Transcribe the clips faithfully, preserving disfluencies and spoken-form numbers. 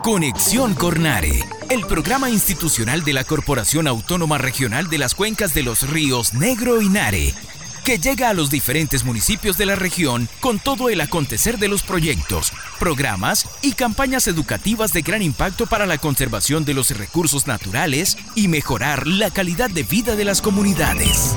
Conexión Cornare, el programa institucional de la Corporación Autónoma Regional de las Cuencas de los Ríos Negro y Nare, que llega a los diferentes municipios de la región con todo el acontecer de los proyectos, programas y campañas educativas de gran impacto para la conservación de los recursos naturales y mejorar la calidad de vida de las comunidades.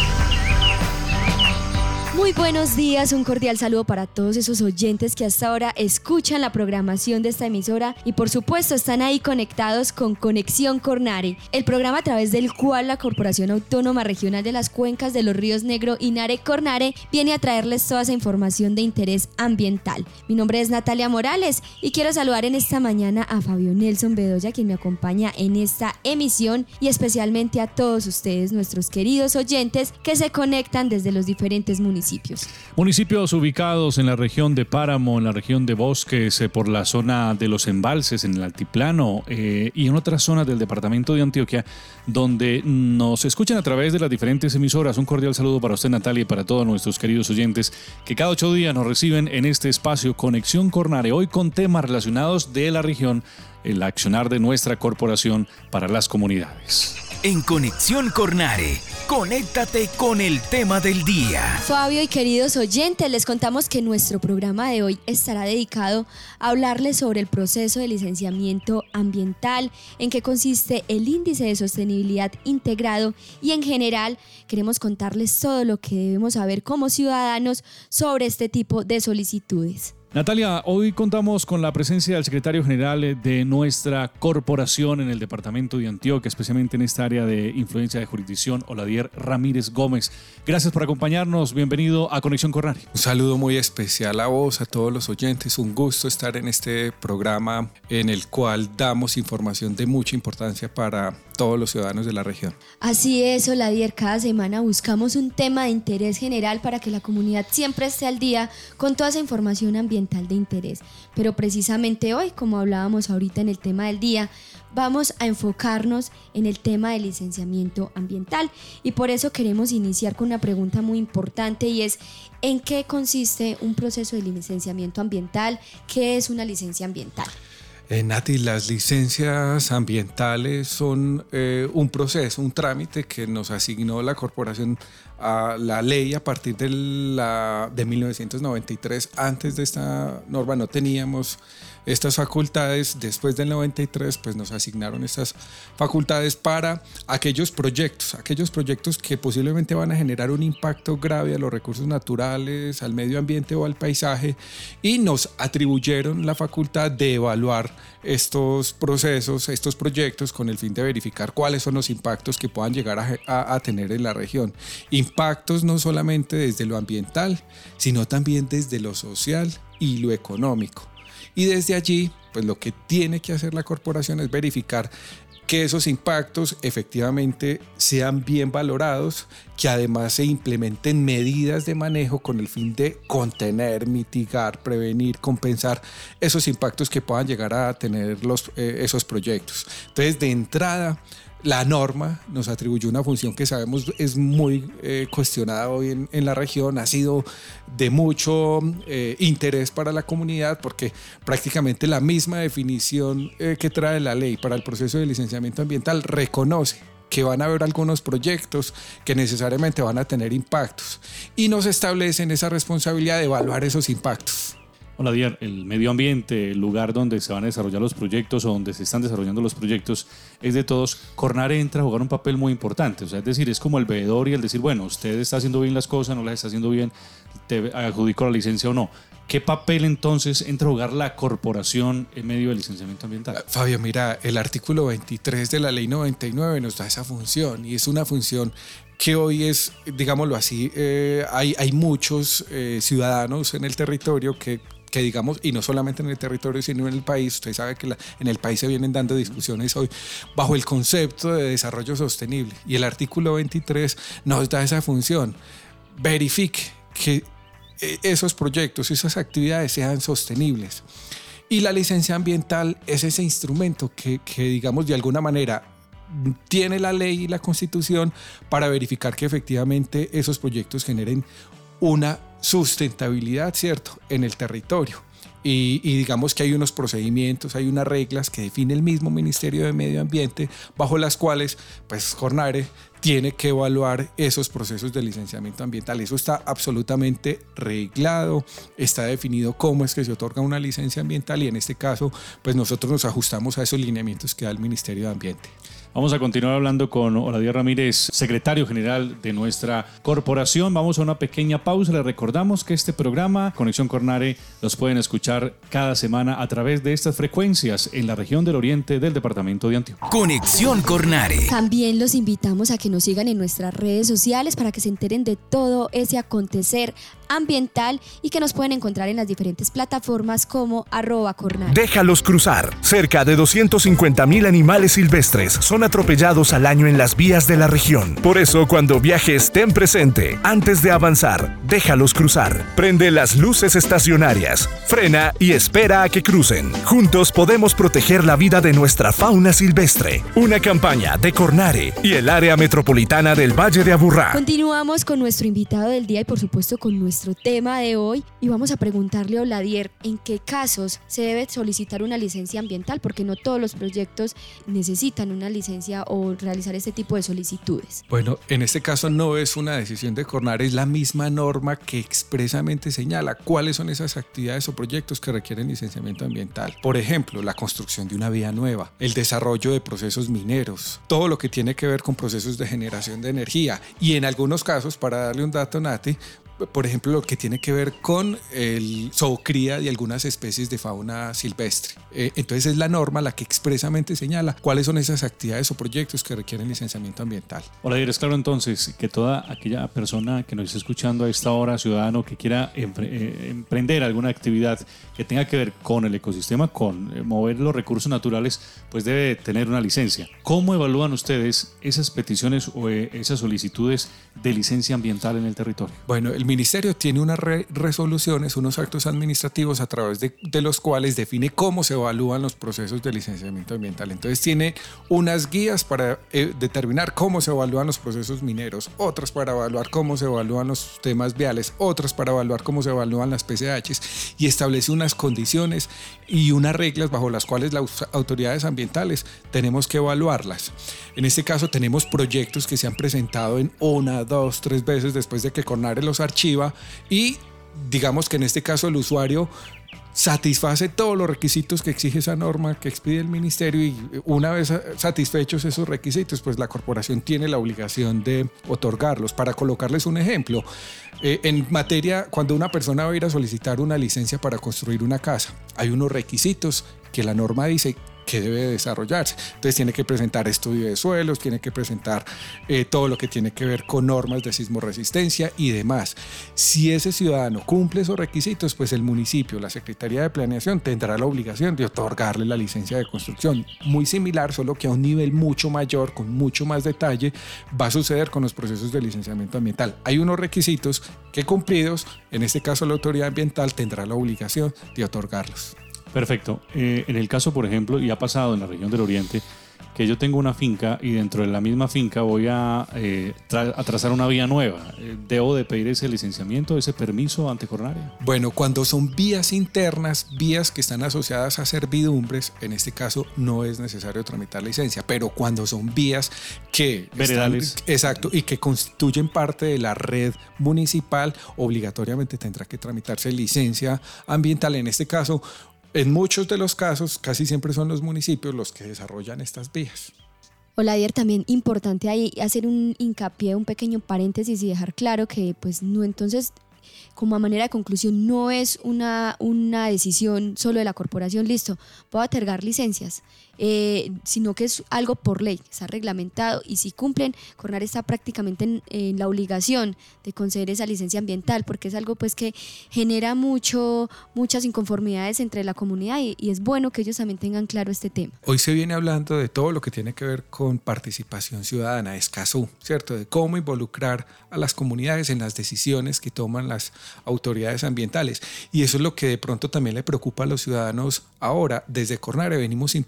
Muy buenos días, un cordial saludo para todos esos oyentes que hasta ahora escuchan la programación de esta emisora y por supuesto están ahí conectados con Conexión Cornare, el programa a través del cual la Corporación Autónoma Regional de las Cuencas de los Ríos Negro y Nare Cornare viene a traerles toda esa información de interés ambiental. Mi nombre es Natalia Morales y quiero saludar en esta mañana a Fabio Nelson Bedoya, quien me acompaña en esta emisión, y especialmente a todos ustedes, nuestros queridos oyentes que se conectan desde los diferentes municipios. Municipios ubicados en la región de Páramo, en la región de Bosques, eh, por la zona de los embalses, en el altiplano eh, y en otras zonas del departamento de Antioquia, donde nos escuchan a través de las diferentes emisoras. Un cordial saludo para usted, Natalia, y para todos nuestros queridos oyentes que cada ocho días nos reciben en este espacio Conexión Cornare, hoy con temas relacionados de la región, el accionar de nuestra corporación para las comunidades. En Conexión Cornare, conéctate con el tema del día. Fabio y queridos oyentes, les contamos que nuestro programa de hoy estará dedicado a hablarles sobre el proceso de licenciamiento ambiental, en qué consiste el índice de sostenibilidad integrado y en general queremos contarles todo lo que debemos saber como ciudadanos sobre este tipo de solicitudes. Natalia, hoy contamos con la presencia del secretario general de nuestra corporación en el departamento de Antioquia, especialmente en esta área de influencia de jurisdicción, Oladier Ramírez Gómez. Gracias por acompañarnos, bienvenido a Conexión Cornare. Un saludo muy especial a vos, a todos los oyentes, un gusto estar en este programa en el cual damos información de mucha importancia para todos los ciudadanos de la región. Así es, Oladier, cada semana buscamos un tema de interés general para que la comunidad siempre esté al día con toda esa información ambiental de interés. Pero precisamente hoy, como hablábamos ahorita en el tema del día, vamos a enfocarnos en el tema del licenciamiento ambiental y por eso queremos iniciar con una pregunta muy importante y es: ¿en qué consiste un proceso de licenciamiento ambiental? ¿Qué es una licencia ambiental? Eh, Nati, las licencias ambientales son eh, un proceso, un trámite que nos asignó la corporación a la ley a partir de, la, de mil novecientos noventa y tres. Antes de esta norma no teníamos estas facultades. Después del noventa y tres pues nos asignaron estas facultades para aquellos proyectos, aquellos proyectos que posiblemente van a generar un impacto grave a los recursos naturales, al medio ambiente o al paisaje, y nos atribuyeron la facultad de evaluar estos procesos, estos proyectos con el fin de verificar cuáles son los impactos que puedan llegar a, a, a tener en la región. Impactos no solamente desde lo ambiental, sino también desde lo social y lo económico. Y desde allí, pues lo que tiene que hacer la corporación es verificar que esos impactos efectivamente sean bien valorados, que además se implementen medidas de manejo con el fin de contener, mitigar, prevenir, compensar esos impactos que puedan llegar a tener los, eh, esos proyectos. Entonces, de entrada, la norma nos atribuyó una función que sabemos es muy eh, cuestionada hoy en, en la región, ha sido de mucho eh, interés para la comunidad porque prácticamente la misma definición eh, que trae la ley para el proceso de licenciamiento ambiental reconoce que van a haber algunos proyectos que necesariamente van a tener impactos y nos establecen esa responsabilidad de evaluar esos impactos. Hola, Dier, el medio ambiente, el lugar donde se van a desarrollar los proyectos o donde se están desarrollando los proyectos es de todos. Cornare entra a jugar un papel muy importante, o sea, es decir, es como el veedor y el decir, bueno, usted está haciendo bien las cosas, no las está haciendo bien, te adjudico la licencia o no. ¿Qué papel entonces entra a jugar la corporación en medio del licenciamiento ambiental? Fabio, mira, el artículo veintitrés de la ley noventa y nueve nos da esa función y es una función que hoy es, digámoslo así, eh, hay, hay muchos eh, ciudadanos en el territorio que que digamos, y no solamente en el territorio, sino en el país. Usted sabe que la, en el país se vienen dando discusiones hoy bajo el concepto de desarrollo sostenible. Y el artículo veintitrés nos da esa función. Verifique que esos proyectos, esas actividades sean sostenibles. Y la licencia ambiental es ese instrumento que, que digamos, de alguna manera tiene la ley y la Constitución para verificar que efectivamente esos proyectos generen una sustentabilidad, ¿cierto?, en el territorio. y, y digamos que hay unos procedimientos, hay unas reglas que define el mismo Ministerio de Medio Ambiente, bajo las cuales pues Cornare tiene que evaluar esos procesos de licenciamiento ambiental. Eso está absolutamente reglado, está definido cómo es que se otorga una licencia ambiental y en este caso pues nosotros nos ajustamos a esos lineamientos que da el Ministerio de Ambiente. Vamos a continuar hablando con Oladier Ramírez, secretario general de nuestra corporación. Vamos a una pequeña pausa. Les recordamos que este programa, Conexión Cornare, los pueden escuchar cada semana a través de estas frecuencias en la región del oriente del departamento de Antioquia. Conexión Cornare. También los invitamos a que nos sigan en nuestras redes sociales para que se enteren de todo ese acontecer ambiental y que nos pueden encontrar en las diferentes plataformas como arroba Cornare. Déjalos cruzar. Cerca de doscientos cincuenta mil animales silvestres son atropellados al año en las vías de la región. Por eso, cuando viajes, ten presente, antes de avanzar, déjalos cruzar. Prende las luces estacionarias, frena y espera a que crucen. Juntos podemos proteger la vida de nuestra fauna silvestre. Una campaña de Cornare y el área metropolitana del Valle de Aburrá. Continuamos con nuestro invitado del día y por supuesto con nuestro tema de hoy y vamos a preguntarle a Oladier en qué casos se debe solicitar una licencia ambiental, porque no todos los proyectos necesitan una licencia o realizar este tipo de solicitudes. Bueno, en este caso no es una decisión de Cornare, es la misma norma que expresamente señala cuáles son esas actividades o proyectos que requieren licenciamiento ambiental. Por ejemplo, la construcción de una vía nueva, el desarrollo de procesos mineros, todo lo que tiene que ver con procesos de generación de energía y en algunos casos, para darle un dato, Nati, por ejemplo, lo que tiene que ver con el zoocría de algunas especies de fauna silvestre. Eh, entonces es la norma la que expresamente señala cuáles son esas actividades o proyectos que requieren licenciamiento ambiental. Oladier, es claro entonces que toda aquella persona que nos está escuchando a esta hora, ciudadano que quiera empre- eh, emprender alguna actividad que tenga que ver con el ecosistema, con eh, mover los recursos naturales, pues debe tener una licencia. ¿Cómo evalúan ustedes esas peticiones o eh, esas solicitudes de licencia ambiental en el territorio? Bueno, el Ministerio tiene unas re- resoluciones, unos actos administrativos a través de, de los cuales define cómo se evalúan los procesos de licenciamiento ambiental. Entonces tiene unas guías para eh, determinar cómo se evalúan los procesos mineros, otras para evaluar cómo se evalúan los temas viales, otras para evaluar cómo se evalúan las P C Hs y establece unas condiciones y unas reglas bajo las cuales las autoridades ambientales tenemos que evaluarlas. En este caso tenemos proyectos que se han presentado en una, dos, tres veces después de que Cornare los archiva y digamos que en este caso el usuario satisface todos los requisitos que exige esa norma que expide el ministerio y una vez satisfechos esos requisitos, pues la corporación tiene la obligación de otorgarlos. Para colocarles un ejemplo, eh, en materia, cuando una persona va a ir a solicitar una licencia para construir una casa, hay unos requisitos que la norma dice que debe desarrollarse. Entonces tiene que presentar estudio de suelos, tiene que presentar eh, todo lo que tiene que ver con normas de sismorresistencia y demás. Si ese ciudadano cumple esos requisitos, pues el municipio, la Secretaría de Planeación tendrá la obligación de otorgarle la licencia de construcción. Muy similar, solo que a un nivel mucho mayor, con mucho más detalle, va a suceder con los procesos de licenciamiento ambiental. Hay unos requisitos que cumplidos, en este caso la autoridad ambiental tendrá la obligación de otorgarlos. Perfecto. Eh, en el caso, por ejemplo, y ha pasado en la región del Oriente, que yo tengo una finca y dentro de la misma finca voy a, eh, tra- a trazar una vía nueva. Eh, ¿Debo de pedir ese licenciamiento, ese permiso ante Cornare? Bueno, cuando son vías internas, vías que están asociadas a servidumbres, en este caso no es necesario tramitar licencia, pero cuando son vías que veredales, están, exacto, y que constituyen parte de la red municipal, obligatoriamente tendrá que tramitarse licencia ambiental. En este caso, en muchos de los casos, casi siempre son los municipios los que desarrollan estas vías. Oladier, también importante ahí hacer un hincapié, un pequeño paréntesis y dejar claro que pues no, entonces como a manera de conclusión no es una, una decisión solo de la corporación, listo, voy a otorgar licencias, eh, sino que es algo por ley, está reglamentado y si cumplen, Cornare está prácticamente en, en la obligación de conceder esa licencia ambiental porque es algo pues que genera mucho, muchas inconformidades entre la comunidad y, y es bueno que ellos también tengan claro este tema. Hoy se viene hablando de todo lo que tiene que ver con participación ciudadana, Escazú, ¿cierto? De cómo involucrar a las comunidades en las decisiones que toman las autoridades ambientales y eso es lo que de pronto también le preocupa a los ciudadanos ahora. Desde Cornare venimos impulsando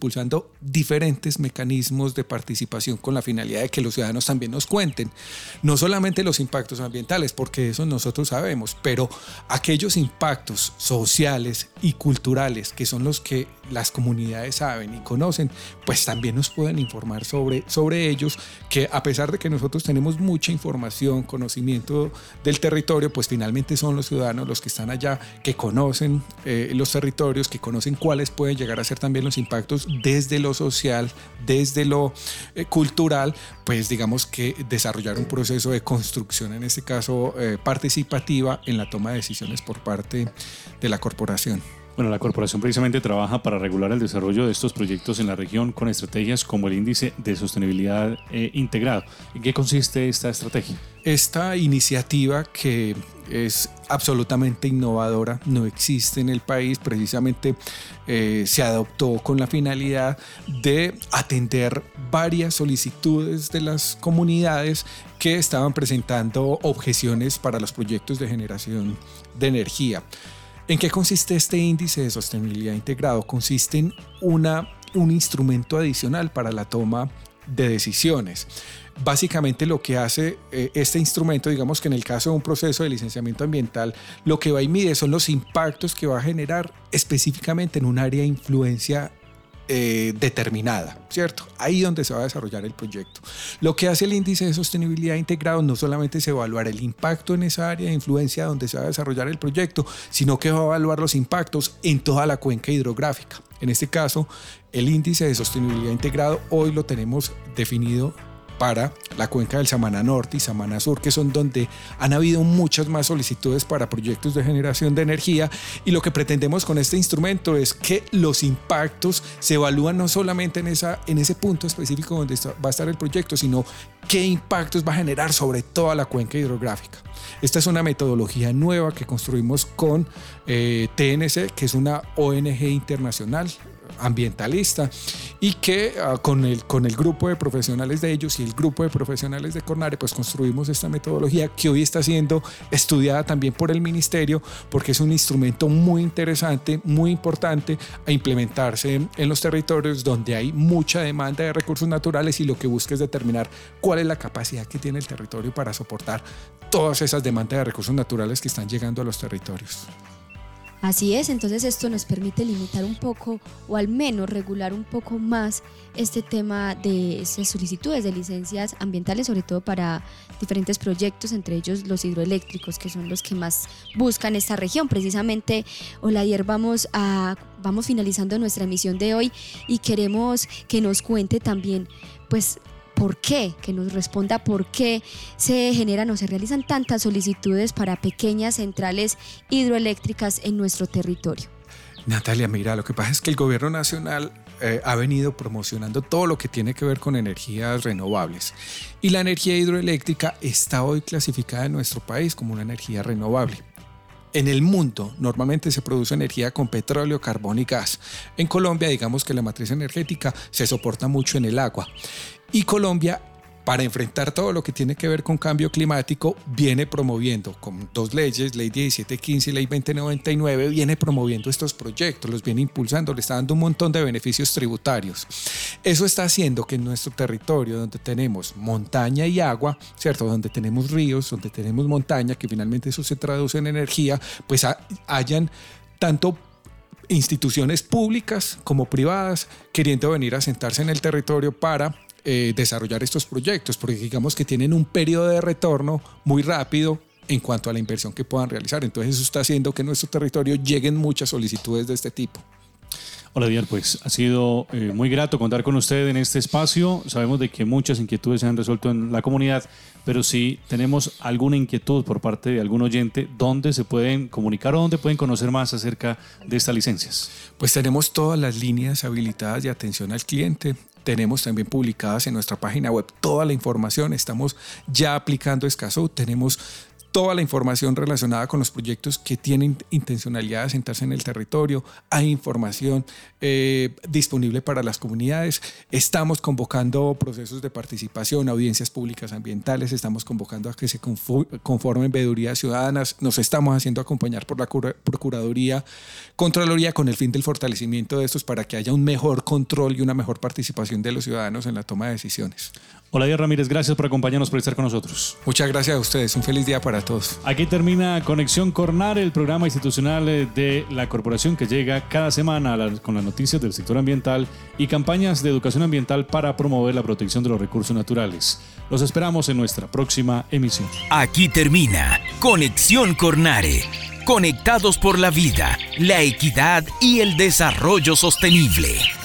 buscando diferentes mecanismos de participación con la finalidad de que los ciudadanos también nos cuenten, no solamente los impactos ambientales, porque eso nosotros sabemos, pero aquellos impactos sociales y culturales que son los que las comunidades saben y conocen, pues también nos pueden informar sobre, sobre ellos, que a pesar de que nosotros tenemos mucha información, conocimiento del territorio, pues finalmente son los ciudadanos los que están allá, que conocen eh, los territorios, que conocen cuáles pueden llegar a ser también los impactos desde lo social, desde lo eh, cultural, pues digamos que desarrollar un proceso de construcción, en este caso eh, participativa, en la toma de decisiones por parte de la corporación. Bueno, la corporación precisamente trabaja para regular el desarrollo de estos proyectos en la región con estrategias como el Índice de Sostenibilidad eh, Integrado. ¿En qué consiste esta estrategia? Esta iniciativa, que es absolutamente innovadora, no existe en el país, precisamente eh, se adoptó con la finalidad de atender varias solicitudes de las comunidades que estaban presentando objeciones para los proyectos de generación de energía. ¿En qué consiste este índice de sostenibilidad integrado? Consiste en una, un instrumento adicional para la toma de decisiones. Básicamente lo que hace eh, este instrumento, digamos que en el caso de un proceso de licenciamiento ambiental, lo que va y mide son los impactos que va a generar específicamente en un área de influencia Eh, determinada, ¿cierto? Ahí donde se va a desarrollar el proyecto. Lo que hace el índice de sostenibilidad integrado no solamente es evaluar el impacto en esa área de influencia donde se va a desarrollar el proyecto, sino que va a evaluar los impactos en toda la cuenca hidrográfica. En este caso, el índice de sostenibilidad integrado hoy lo tenemos definido para la cuenca del Samaná Norte y Samaná Sur, que son donde han habido muchas más solicitudes para proyectos de generación de energía, y lo que pretendemos con este instrumento es que los impactos se evalúan no solamente en, esa, en ese punto específico donde está, va a estar el proyecto, sino qué impactos va a generar sobre toda la cuenca hidrográfica. Esta es una metodología nueva que construimos con eh, T N C, que es una O N G internacional ambientalista, y que uh, con, el, con el grupo de profesionales de ellos y el grupo de profesionales de Cornare, pues construimos esta metodología que hoy está siendo estudiada también por el ministerio, porque es un instrumento muy interesante, muy importante a implementarse en, en los territorios donde hay mucha demanda de recursos naturales, y lo que busca es determinar cuál es la capacidad que tiene el territorio para soportar todas esas demandas de recursos naturales que están llegando a los territorios. Así es, entonces esto nos permite limitar un poco, o al menos regular un poco más este tema de esas solicitudes de licencias ambientales, sobre todo para diferentes proyectos, entre ellos los hidroeléctricos, que son los que más buscan esta región. Precisamente, Oladier, vamos, a, vamos finalizando nuestra emisión de hoy y queremos que nos cuente también, pues, ¿por qué? Que nos responda por qué se generan o se realizan tantas solicitudes para pequeñas centrales hidroeléctricas en nuestro territorio. Natalia, mira, lo que pasa es que el gobierno nacional eh, ha venido promocionando todo lo que tiene que ver con energías renovables, y la energía hidroeléctrica está hoy clasificada en nuestro país como una energía renovable. En el mundo normalmente se produce energía con petróleo, carbón y gas. En Colombia, digamos que la matriz energética se soporta mucho en el agua. Y Colombia, para enfrentar todo lo que tiene que ver con cambio climático, viene promoviendo con dos leyes, ley diecisiete quince y ley veinte noventa y nueve, viene promoviendo estos proyectos, los viene impulsando, le está dando un montón de beneficios tributarios. Eso está haciendo que en nuestro territorio, donde tenemos montaña y agua, ¿cierto? Donde tenemos ríos, donde tenemos montaña, que finalmente eso se traduce en energía, pues hayan tanto instituciones públicas como privadas queriendo venir a sentarse en el territorio para Eh, desarrollar estos proyectos, porque digamos que tienen un periodo de retorno muy rápido en cuanto a la inversión que puedan realizar. Entonces eso está haciendo que en nuestro territorio lleguen muchas solicitudes de este tipo. Hola, Diar, pues ha sido eh, muy grato contar con usted en este espacio. Sabemos de que muchas inquietudes se han resuelto en la comunidad, pero si tenemos alguna inquietud por parte de algún oyente, ¿dónde se pueden comunicar o dónde pueden conocer más acerca de estas licencias? Pues tenemos todas las líneas habilitadas de atención al cliente. Tenemos también publicadas en nuestra página web toda la información. Estamos ya aplicando Escazú. Tenemos toda la información relacionada con los proyectos que tienen intencionalidad de sentarse en el territorio. Hay información eh, disponible para las comunidades. Estamos convocando procesos de participación, audiencias públicas ambientales, estamos convocando a que se conformen veedurías ciudadanas, nos estamos haciendo acompañar por la Procuraduría, Contraloría, con el fin del fortalecimiento de estos para que haya un mejor control y una mejor participación de los ciudadanos en la toma de decisiones. Olaier Ramírez, gracias por acompañarnos, por estar con nosotros. Muchas gracias a ustedes, un feliz día para todos. Aquí termina Conexión Cornare, el programa institucional de la corporación que llega cada semana a la, con las noticias del sector ambiental y campañas de educación ambiental para promover la protección de los recursos naturales. Los esperamos en nuestra próxima emisión. Aquí termina Conexión Cornare. Conectados por la vida, la equidad y el desarrollo sostenible.